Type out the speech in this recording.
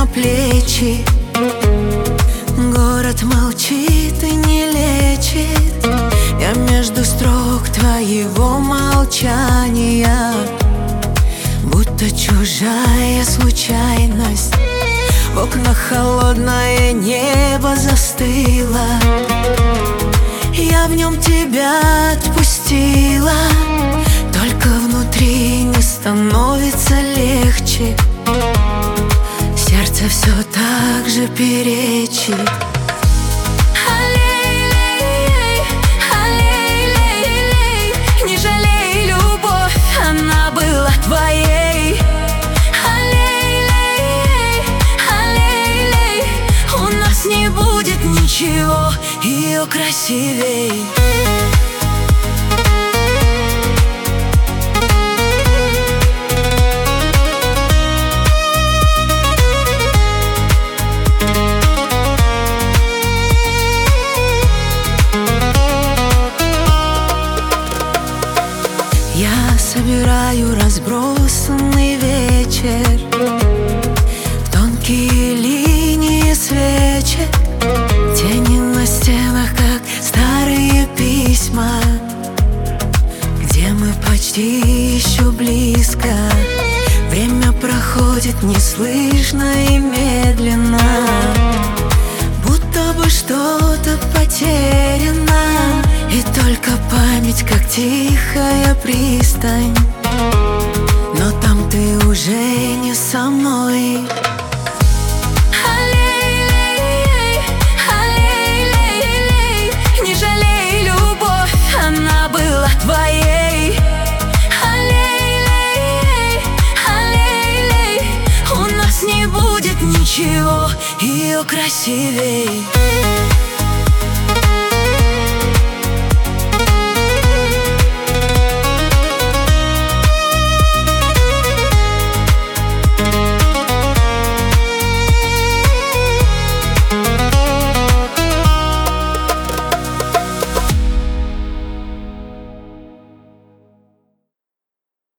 плечи. Город молчит и не лечит. Я между строк твоего молчания, будто чужая случайность. В окнах холодное небо застыло. Я в нем тебя отпустила, только внутри не становится легче. Сердце все так же перечит. Не жалей, любовь, она была твоей. У нас не будет ничего ее красивей. Я собираю разбросанный вечер в тонкие линии свечек, тени на стенах, как старые письма, где мы почти еще близко. Время проходит неслышно и медленно, будто бы что-то потеряно. И только память, как тихая пристань, но там ты уже не со мной. Не жалей, любовь, она была твоей. У нас не будет ничего ее красивей.